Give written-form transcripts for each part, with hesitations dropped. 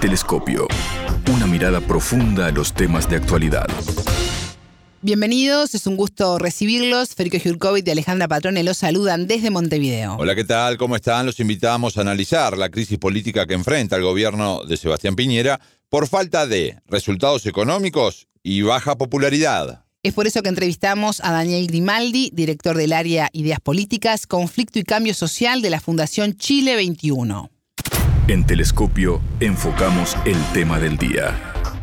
Telescopio. Una mirada profunda a los temas de actualidad. Bienvenidos, es un gusto recibirlos. Federico Jurkovic y Alejandra Patrone los saludan desde Montevideo. Hola, ¿qué tal? ¿Cómo están? Los invitamos a analizar la crisis política que enfrenta el gobierno de Sebastián Piñera por falta de resultados económicos y baja popularidad. Es por eso que entrevistamos a Daniel Grimaldi, director del área Ideas Políticas, Conflicto y Cambio Social de la Fundación Chile 21. En Telescopio enfocamos el tema del día.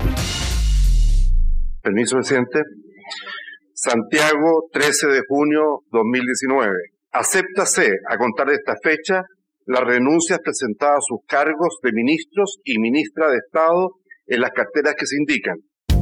Permiso, presidente. Santiago, 13 de junio 2019. Acéptase, a contar de esta fecha, las renuncias presentadas a sus cargos de ministros y ministra de Estado en las carteras que se indican.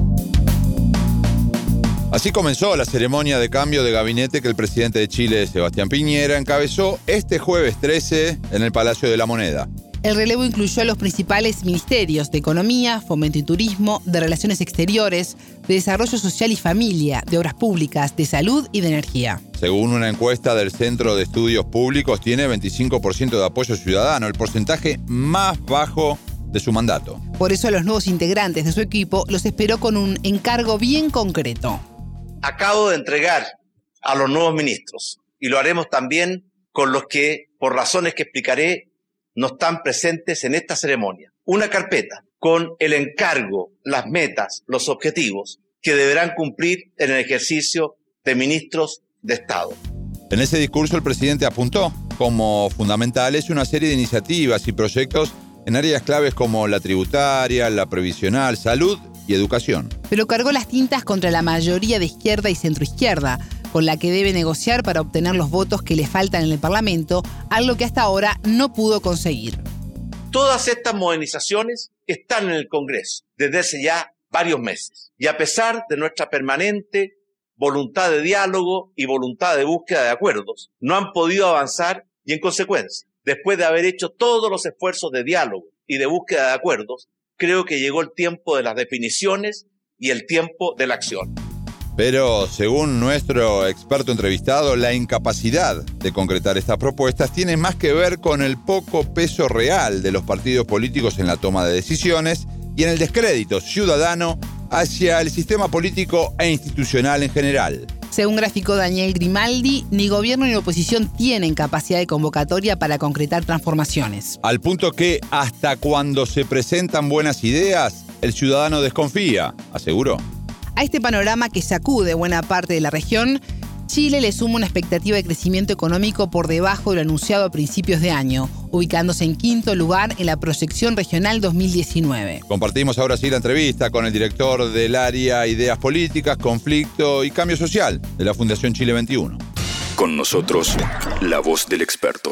Así comenzó la ceremonia de cambio de gabinete que el presidente de Chile, Sebastián Piñera, encabezó este jueves 13 en el Palacio de la Moneda. El relevo incluyó a los principales ministerios de Economía, Fomento y Turismo, de Relaciones Exteriores, de Desarrollo Social y Familia, de Obras Públicas, de Salud y de Energía. Según una encuesta del Centro de Estudios Públicos, tiene 25% de apoyo ciudadano, el porcentaje más bajo de su mandato. Por eso a los nuevos integrantes de su equipo los esperó con un encargo bien concreto. Acabo de entregar a los nuevos ministros, y lo haremos también con los que, por razones que explicaré, no están presentes en esta ceremonia, una carpeta con el encargo, las metas, los objetivos que deberán cumplir en el ejercicio de ministros de Estado. En ese discurso el presidente apuntó como fundamentales una serie de iniciativas y proyectos en áreas claves como la tributaria, la previsional, salud y educación. Pero cargó las tintas contra la mayoría de izquierda y centroizquierda, con la que debe negociar para obtener los votos que le faltan en el Parlamento, algo que hasta ahora no pudo conseguir. Todas estas modernizaciones están en el Congreso desde hace ya varios meses. Y a pesar de nuestra permanente voluntad de diálogo y voluntad de búsqueda de acuerdos, no han podido avanzar y, en consecuencia, después de haber hecho todos los esfuerzos de diálogo y de búsqueda de acuerdos, creo que llegó el tiempo de las definiciones y el tiempo de la acción. Pero, según nuestro experto entrevistado, la incapacidad de concretar estas propuestas tiene más que ver con el poco peso real de los partidos políticos en la toma de decisiones y en el descrédito ciudadano hacia el sistema político e institucional en general. Según graficó Daniel Grimaldi, ni gobierno ni oposición tienen capacidad de convocatoria para concretar transformaciones. Al punto que, hasta cuando se presentan buenas ideas, el ciudadano desconfía, aseguró. A este panorama que sacude buena parte de la región, Chile le suma una expectativa de crecimiento económico por debajo de lo anunciado a principios de año, ubicándose en quinto lugar en la proyección regional 2019. Compartimos ahora sí la entrevista con el director del área Ideas Políticas, Conflicto y Cambio Social de la Fundación Chile 21. Con nosotros, la voz del experto.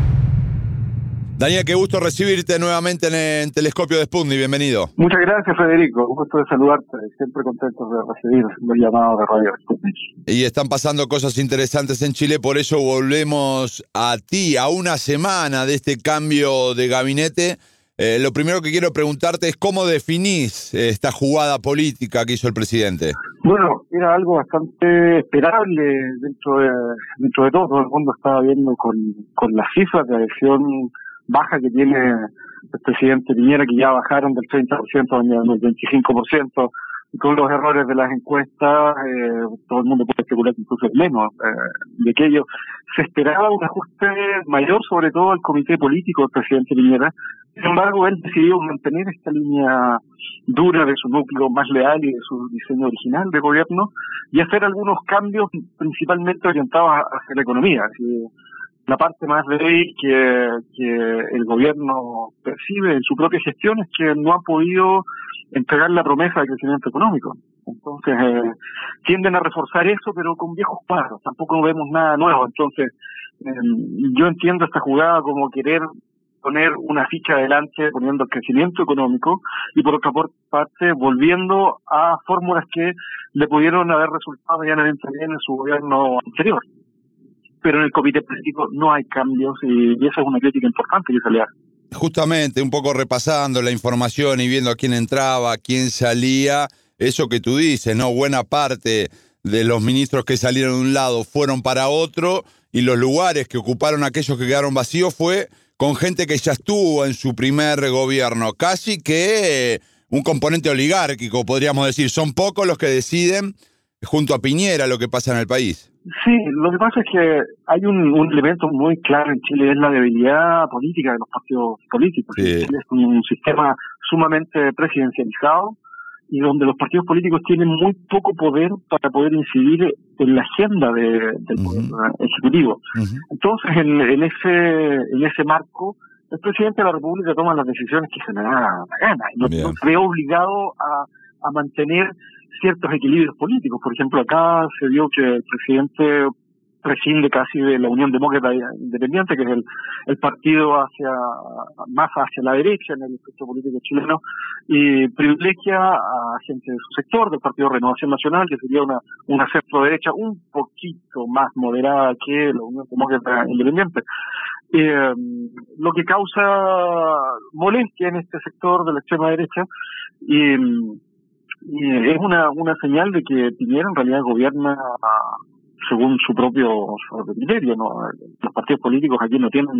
Daniel, qué gusto recibirte nuevamente en Telescopio de Sputnik, bienvenido. Muchas gracias, Federico, un gusto de saludarte, siempre contento de recibir los llamados de Radio Sputnik. Y están pasando cosas interesantes en Chile, por eso volvemos a ti, a una semana de este cambio de gabinete. Lo primero que quiero preguntarte es cómo definís esta jugada política que hizo el presidente. Bueno, era algo bastante esperable dentro de todo el mundo estaba viendo con las cifras de adhesión baja que tiene el presidente Piñera, que ya bajaron del 30% al 25%, y con los errores de las encuestas, todo el mundo puede especular que incluso menos de aquello. Se esperaba un ajuste mayor, sobre todo al comité político del presidente Piñera. Sin embargo, él decidió mantener esta línea dura de su núcleo más leal y de su diseño original de gobierno, y hacer algunos cambios principalmente orientados hacia la economía. Así, la parte más débil que el gobierno percibe en su propia gestión es que no ha podido entregar la promesa de crecimiento económico. Entonces, tienden a reforzar eso, pero con viejos pasos. Tampoco vemos nada nuevo. Entonces, yo entiendo esta jugada como querer poner una ficha adelante, poniendo el crecimiento económico, y por otra parte, volviendo a fórmulas que le pudieron haber resultado medianamente bien en su gobierno anterior. Pero en el comité político no hay cambios y esa es una crítica importante que se le hace. Justamente, un poco repasando la información y viendo a quién entraba, a quién salía, eso que tú dices, ¿no? Buena parte de los ministros que salieron de un lado fueron para otro y los lugares que ocuparon aquellos que quedaron vacíos fue con gente que ya estuvo en su primer gobierno, casi que un componente oligárquico, podríamos decir. Son pocos los que deciden, junto a Piñera, lo que pasa en el país. Sí, lo que pasa es que hay un elemento muy claro en Chile, es la debilidad política de los partidos políticos. Sí. Chile es un sistema sumamente presidencializado y donde los partidos políticos tienen muy poco poder para poder incidir en la agenda del poder ejecutivo. Entonces, en ese marco, el presidente de la República toma las decisiones que se le da la gana y no se ve obligado a mantener ciertos equilibrios políticos. Por ejemplo, acá se vio que el presidente prescinde casi de la Unión Demócrata Independiente, que es el partido más hacia la derecha en el espectro político chileno, y privilegia a gente de su sector, del Partido Renovación Nacional, que sería una centro derecha un poquito más moderada que la Unión Demócrata Independiente. Lo que causa molestia en este sector de la extrema derecha, y es una señal de que Piñera en realidad gobierna según su propio criterio, ¿no? Los partidos políticos aquí no tienen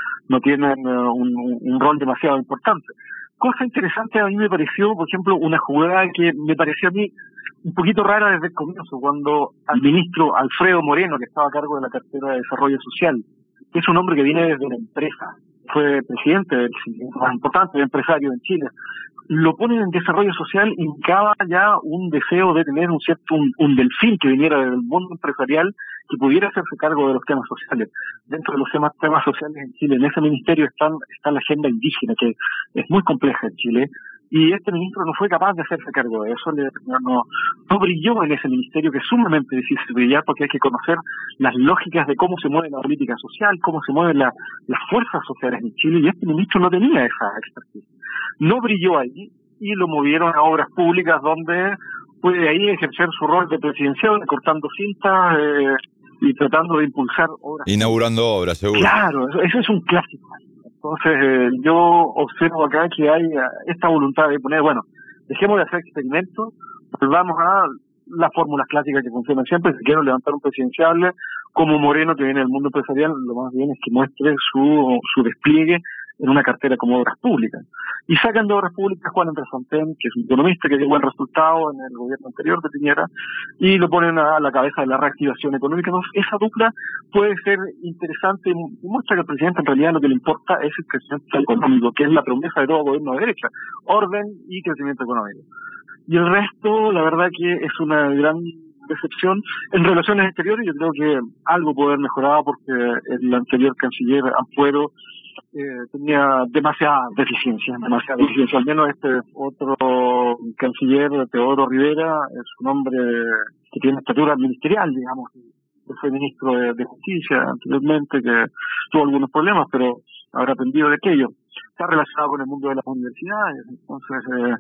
un rol demasiado importante. Cosa interesante a mí me pareció, por ejemplo, una jugada que me pareció a mí un poquito rara desde el comienzo, cuando al ministro Alfredo Moreno, que estaba a cargo de la cartera de Desarrollo Social, que es un hombre que viene desde la empresa, fue presidente del sindicato más importante de empresarios en Chile, lo ponen en desarrollo social, indicaba ya un deseo de tener un delfín que viniera del mundo empresarial que pudiera hacerse cargo de los temas sociales. Dentro de los temas sociales en Chile, en ese ministerio está la agenda indígena, que es muy compleja en Chile, y este ministro no fue capaz de hacerse cargo de eso, no brilló en ese ministerio, que es sumamente difícil brillar porque hay que conocer las lógicas de cómo se mueve la política social, cómo se mueven las fuerzas sociales en Chile, y este ministro no tenía esa expertise. No brilló ahí y lo movieron a obras públicas, donde puede ahí ejercer su rol de presidencial, cortando cintas y tratando de impulsar obras. Inaugurando obras, seguro. Claro, eso es un clásico. Entonces, yo observo acá que hay esta voluntad de poner, bueno, dejemos de hacer experimentos, volvamos a las fórmulas clásicas que funcionan siempre. Si quiero levantar un presidenciable como Moreno, que viene del mundo empresarial, lo más bien es que muestre su despliegue en una cartera como Obras Públicas. Y sacan de Obras Públicas Juan Andrés Fontaine, que es un economista que dio buen resultado en el gobierno anterior de Piñera, y lo ponen a la cabeza de la reactivación económica. Entonces, esa dupla puede ser interesante y muestra que al presidente en realidad lo que le importa es el crecimiento económico, que es la promesa de todo gobierno de derecha: orden y crecimiento económico. Y el resto, la verdad que es una gran decepción. En relaciones exteriores yo creo que algo puede haber mejorado, porque el anterior canciller Ampuero tenía demasiada deficiencia. Al menos este otro canciller, Teodoro Rivera, es un hombre que tiene estatura ministerial, digamos, que fue ministro de Justicia anteriormente, que tuvo algunos problemas, pero habrá aprendido de aquello. Está relacionado con el mundo de las universidades, entonces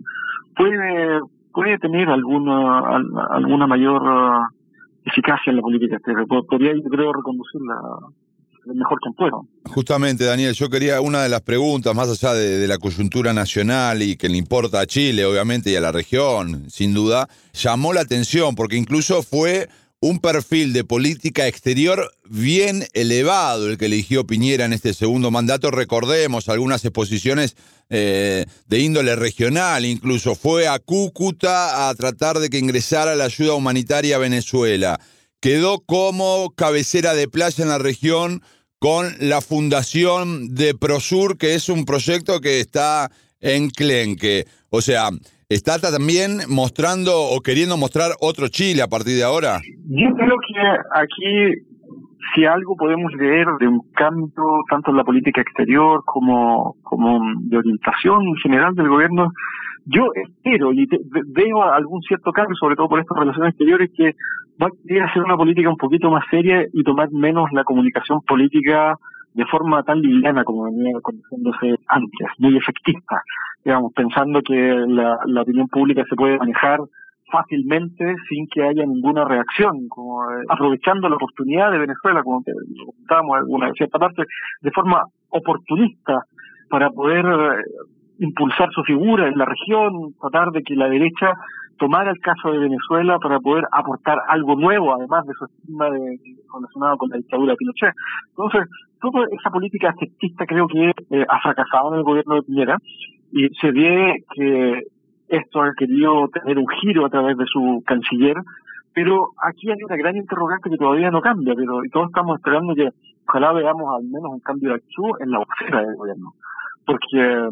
puede tener alguna mayor eficacia en la política exterior. Podría, yo creo, reconducirla el mejor que puedo. Justamente, Daniel, yo quería, una de las preguntas, más allá de la coyuntura nacional y que le importa a Chile, obviamente, y a la región, sin duda, llamó la atención, porque incluso fue un perfil de política exterior bien elevado el que eligió Piñera en este segundo mandato. Recordemos algunas exposiciones de índole regional, incluso fue a Cúcuta a tratar de que ingresara la ayuda humanitaria a Venezuela. Quedó como cabecera de playa en la región con la fundación de Prosur, que es un proyecto que está en Clenque. O sea, ¿está también mostrando o queriendo mostrar otro Chile a partir de ahora? Yo creo que aquí, si algo podemos leer de un cambio tanto en la política exterior como de orientación en general del gobierno, yo espero y veo algún cierto cambio, sobre todo por estas relaciones exteriores, que va a querer hacer una política un poquito más seria y tomar menos la comunicación política de forma tan liviana como venía conociéndose antes, muy efectista, digamos, pensando que la opinión pública se puede manejar fácilmente sin que haya ninguna reacción, como aprovechando la oportunidad de Venezuela, como comentábamos en alguna cierta parte, de forma oportunista para poder impulsar su figura en la región, tratar de que la derecha tomara el caso de Venezuela para poder aportar algo nuevo, además de su estigma de relacionado con la dictadura de Pinochet. Entonces, toda esa política efectista creo que ha fracasado en el gobierno de Piñera, y se ve que esto ha querido tener un giro a través de su canciller, pero aquí hay una gran interrogante que todavía no cambia, y todos estamos esperando que ojalá veamos al menos un cambio de actitud en la vocera del gobierno, porque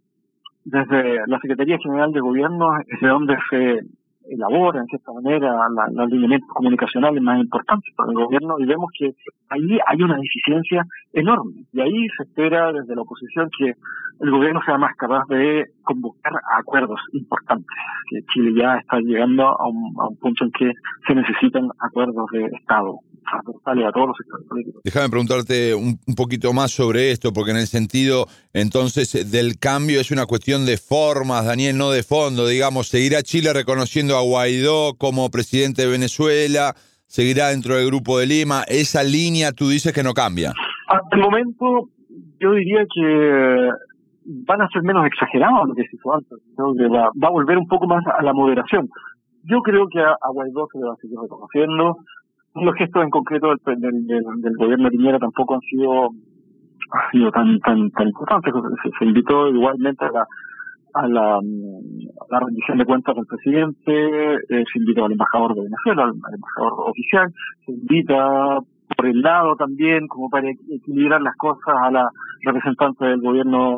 desde la Secretaría General de Gobierno es de donde se elabora, en cierta manera, los lineamientos comunicacionales más importantes para el gobierno, y vemos que ahí hay una deficiencia enorme, y ahí se espera desde la oposición que el gobierno sea más capaz de convocar a acuerdos importantes, que Chile ya está llegando a un punto en que se necesitan acuerdos de Estado transversales a todos los sectores políticos. Déjame preguntarte un poquito más sobre esto, porque en el sentido, entonces, del cambio es una cuestión de formas, Daniel, no de fondo, digamos. ¿Seguirá Chile reconociendo a Guaidó como presidente de Venezuela? ¿Seguirá dentro del Grupo de Lima? Esa línea tú dices que no cambia. Hasta el momento yo diría que van a ser menos exagerados de lo que se hizo antes. Creo que va a volver un poco más a la moderación. Yo creo que a Guaidó se le va a seguir reconociendo. Los gestos en concreto del gobierno de Piñera tampoco han sido tan importantes. Se invitó igualmente a la rendición de cuentas del presidente, se invitó al embajador de Venezuela, al embajador oficial, se invita por el lado también, como para equilibrar las cosas, a la representante del gobierno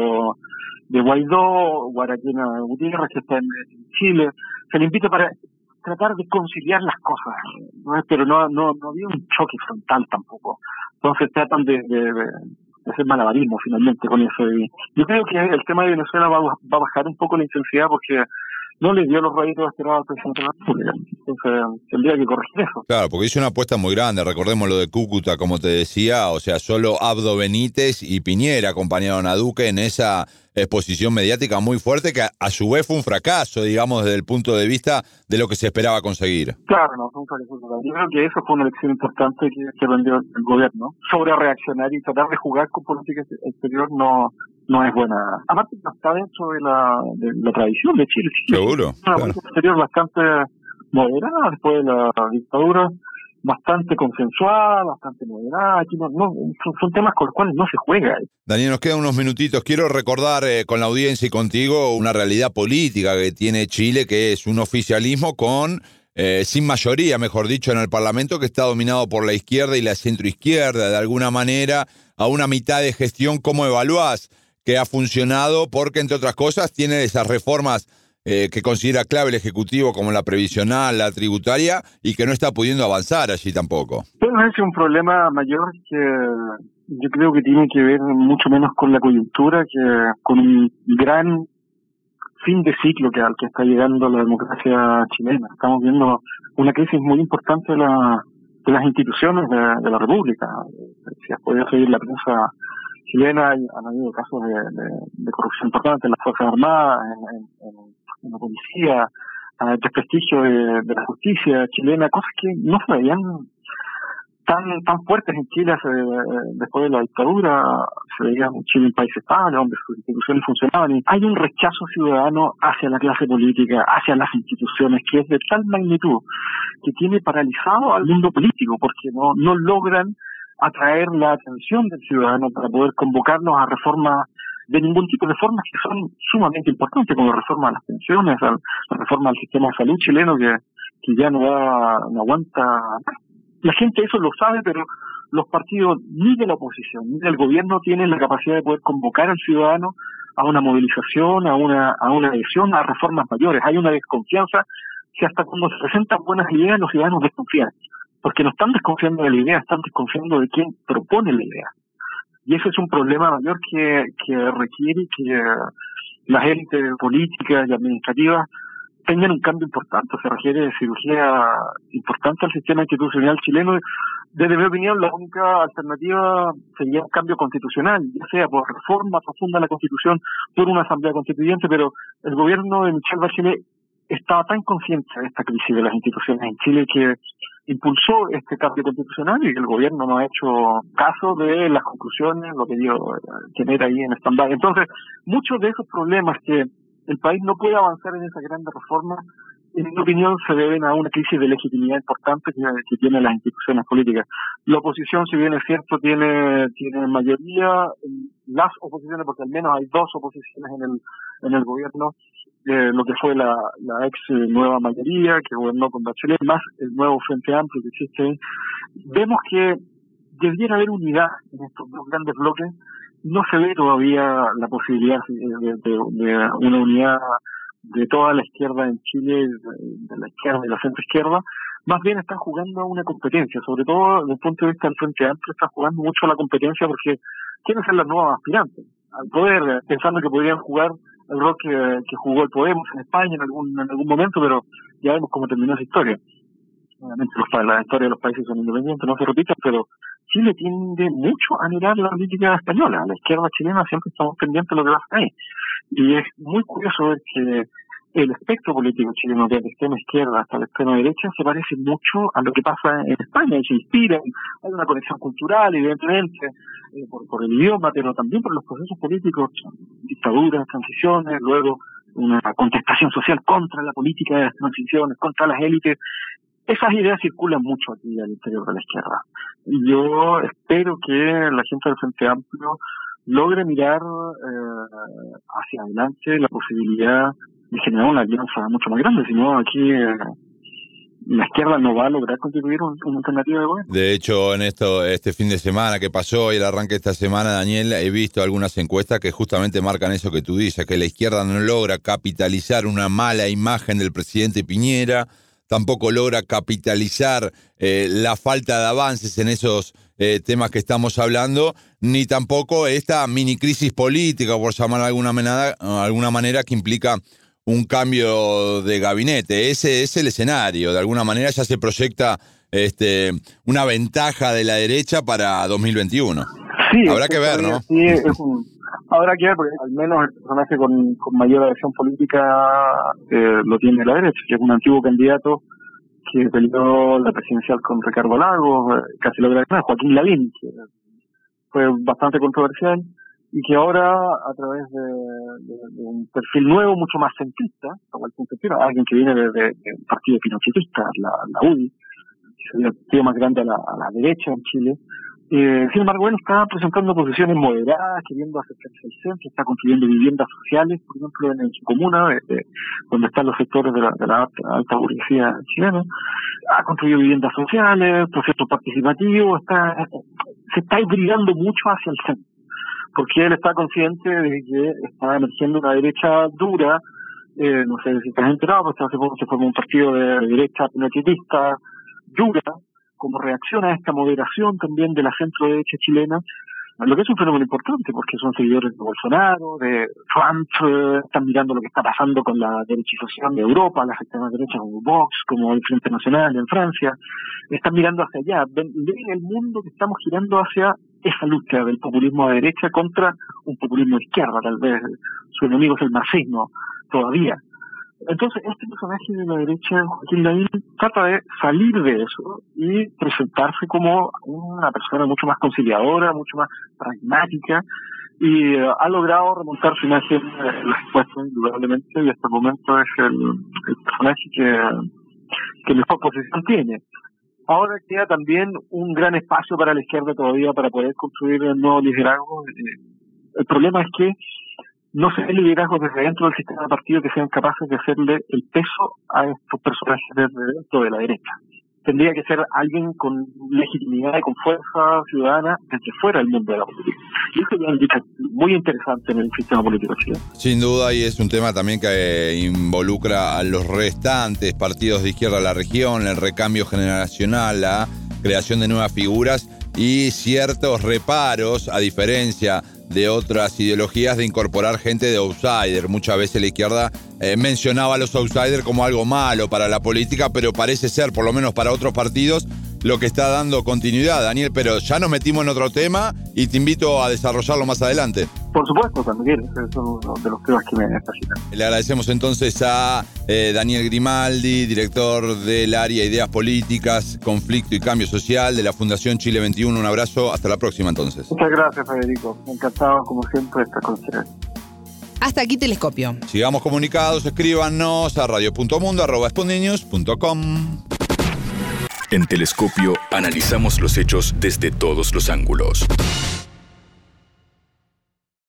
de Guaidó, Guaraquena Gutiérrez, que está en Chile. Se le invita para tratar de conciliar las cosas, ¿no? Pero no había un choque frontal tampoco. Entonces tratan de hacer malabarismo finalmente con eso. Y yo creo que el tema de Venezuela va a bajar un poco la intensidad porque no le dio los réditos esperados al presidente de la República. Entonces tendría que corregir eso. Claro, porque hizo una apuesta muy grande. Recordemos lo de Cúcuta, como te decía, o sea, solo Abdo Benítez y Piñera acompañaron a Duque en esa exposición mediática muy fuerte que a su vez fue un fracaso, digamos, desde el punto de vista de lo que se esperaba conseguir. Claro, no, fue un fracaso total. Yo creo que eso fue una lección importante que aprendió el gobierno. Sobre reaccionar y tratar de jugar con política exterior no es buena. Aparte no está dentro de la tradición de Chile. Seguro. Una política exterior bastante moderada después de la dictadura, bastante consensual, bastante moderada. Aquí son temas con los cuales no se juega. Daniel, nos quedan unos minutitos. Quiero recordar con la audiencia y contigo una realidad política que tiene Chile, que es un oficialismo sin mayoría, mejor dicho, en el Parlamento, que está dominado por la izquierda y la centroizquierda. De alguna manera, a una mitad de gestión, ¿cómo evaluás que ha funcionado? Porque, entre otras cosas, tiene esas reformas que considera clave el Ejecutivo, como la previsional, la tributaria, y que no está pudiendo avanzar allí tampoco. Bueno, ese es un problema mayor que yo creo que tiene que ver mucho menos con la coyuntura que con un gran fin de ciclo al que está llegando la democracia chilena. Estamos viendo una crisis muy importante de las instituciones de la República. Si has podido seguir la prensa chilena, han habido casos de corrupción importante en las Fuerzas Armadas, en la policía, desprestigio de la justicia chilena, cosas que no se veían tan fuertes en Chile después de la dictadura. Se veía en Chile un país estable, donde sus instituciones funcionaban, y hay un rechazo ciudadano hacia la clase política, hacia las instituciones, que es de tal magnitud que tiene paralizado al mundo político, porque no logran atraer la atención del ciudadano para poder convocarnos a reformas de ningún tipo, de reformas que son sumamente importantes, como la reforma a las pensiones, la reforma al sistema de salud chileno, que ya no aguanta. La gente eso lo sabe, pero los partidos, ni de la oposición ni del gobierno, tienen la capacidad de poder convocar al ciudadano a una movilización, a una adhesión a reformas mayores. Hay una desconfianza que hasta cuando se presentan buenas ideas los ciudadanos desconfían, porque no están desconfiando de la idea, están desconfiando de quien propone la idea. Y ese es un problema mayor que requiere que las élites políticas y administrativas tengan un cambio importante. Se requiere de cirugía importante al sistema institucional chileno. Desde mi opinión, la única alternativa sería un cambio constitucional, ya sea por reforma profunda de la Constitución, por una asamblea constituyente, pero el gobierno de Michelle Bachelet estaba tan consciente de esta crisis de las instituciones en Chile que impulsó este cambio constitucional, y el gobierno no ha hecho caso de las conclusiones, lo que dio tener ahí en stand-by. Entonces, muchos de esos problemas que el país no puede avanzar en esa gran reforma en mi opinión, se deben a una crisis de legitimidad importante que tienen las instituciones políticas. La oposición, si bien es cierto, tiene mayoría, las oposiciones, porque al menos hay dos oposiciones en el gobierno, lo que fue la ex nueva mayoría que gobernó con Bachelet, más el nuevo Frente Amplio que existe ahí. Vemos que debiera haber unidad en estos dos grandes bloques. No se ve todavía la posibilidad de una unidad de toda la izquierda en Chile, de la izquierda y la centro-izquierda. Más bien están jugando a una competencia, sobre todo desde el punto de vista del Frente Amplio, está jugando mucho a la competencia porque quieren ser las nuevas aspirantes al poder, pensando que podrían jugar el rol que jugó el Podemos en España en algún momento, pero ya vemos cómo terminó esa historia. Obviamente la historia de los países son independientes, no se repiten, pero Chile tiende mucho a mirar la política española. La izquierda chilena siempre estamos pendientes de lo que pasa ahí. Y es muy curioso ver que el espectro político chileno, desde la extrema izquierda hasta la extrema derecha, se parece mucho a lo que pasa en España, y se inspira. Hay una conexión cultural, evidentemente, por el idioma, pero también por los procesos políticos, dictaduras, transiciones, luego una contestación social contra la política de las transiciones, contra las élites. Esas ideas circulan mucho aquí al interior de la izquierda. Y yo espero que la gente del Frente Amplio logre mirar hacia adelante la posibilidad de generar una alianza mucho más grande, si no aquí la izquierda no va a lograr constituir una alternativa de gobierno. De hecho, en este fin de semana que pasó y el arranque de esta semana, Daniel, he visto algunas encuestas que justamente marcan eso que tú dices, que la izquierda no logra capitalizar una mala imagen del presidente Piñera, tampoco logra capitalizar la falta de avances en esos temas que estamos hablando, ni tampoco esta mini crisis política, por llamar de alguna manera, que implica un cambio de gabinete. Ese es el escenario. De alguna manera ya se proyecta una ventaja de la derecha para 2021. Sí, habrá que ver, ¿no? Sí, habrá que ver, porque al menos el personaje con mayor adhesión política lo tiene la derecha, que es un antiguo candidato que peleó la presidencial con Ricardo Lagos, casi logra ganar, Joaquín Lavín, que fue bastante controversial, y que ahora, a través de un perfil nuevo, mucho más centrista, alguien que viene de un partido pinochetista, la UDI, que sería el partido más grande a la derecha en Chile. Sin embargo, él está presentando posiciones moderadas, queriendo acercarse al centro, está construyendo viviendas sociales, por ejemplo, en su comuna, donde están los sectores de la alta burguesía chilena. Ha construido viviendas sociales, procesos participativos, se está hibridando mucho hacia el centro, porque él está consciente de que está emergiendo una derecha dura. No sé si te has enterado, pero hace poco se formó un partido de derecha pinochetista dura, como reacción a esta moderación también de la centro-derecha chilena, lo que es un fenómeno importante, porque son seguidores de Bolsonaro, de Trump, están mirando lo que está pasando con la derechización de Europa, la extrema derecha como Vox, como el Frente Nacional en Francia, están mirando hacia allá, ven el mundo que estamos girando hacia esa lucha del populismo de derecha contra un populismo de izquierda, tal vez su enemigo es el marxismo, todavía. Entonces, este personaje de la derecha, Joaquín Lavín, trata de salir de eso y presentarse como una persona mucho más conciliadora, mucho más pragmática, y ha logrado remontar su imagen en las encuestas, indudablemente, y hasta el momento es el personaje que mejor posición tiene. Ahora queda también un gran espacio para la izquierda todavía para poder construir un nuevo liderazgo. El problema es que no se ve liderazgos desde dentro del sistema de partido que sean capaces de hacerle el peso a estos personajes desde dentro de la derecha. Tendría que ser alguien con legitimidad y con fuerza ciudadana desde fuera del mundo de la política. Y eso es una lucha muy interesante en el sistema político chileno. Sin duda, y es un tema también que involucra a los restantes partidos de izquierda de la región, el recambio generacional, la creación de nuevas figuras y ciertos reparos, a diferencia de otras ideologías, de incorporar gente de outsider. Muchas veces la izquierda mencionaba a los outsiders como algo malo para la política, pero parece ser, por lo menos para otros partidos, lo que está dando continuidad, Daniel. Pero ya nos metimos en otro tema y te invito a desarrollarlo más adelante. Por supuesto, cuando quieras, son uno de los temas que me fascinan. Le agradecemos entonces a Daniel Grimaldi, director del área Ideas Políticas, Conflicto y Cambio Social de la Fundación Chile 21. Un abrazo, hasta la próxima entonces. Muchas gracias, Federico. Encantado, como siempre, de estar con ustedes. Hasta aquí Telescopio. Sigamos comunicados, escríbanos a radio.mundo@sputniknews.com. En Telescopio analizamos los hechos desde todos los ángulos.